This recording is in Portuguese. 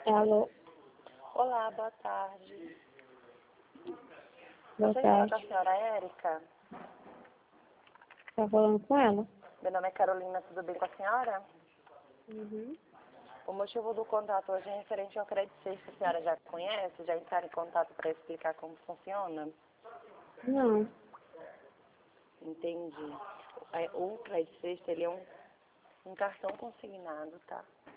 Alô, Olá, boa tarde. boa Gostaria de falar com a tarde. senhora Érica. Tá falando com ela? Meu nome é Carolina, tudo bem com a senhora? Uhum. O motivo do contato hoje é referente ao Credit Safe, que a senhora já conhece, já entraram em contato para explicar como funciona? Não. Entendi. O Credit Safe, ele é um cartão consignado, tá?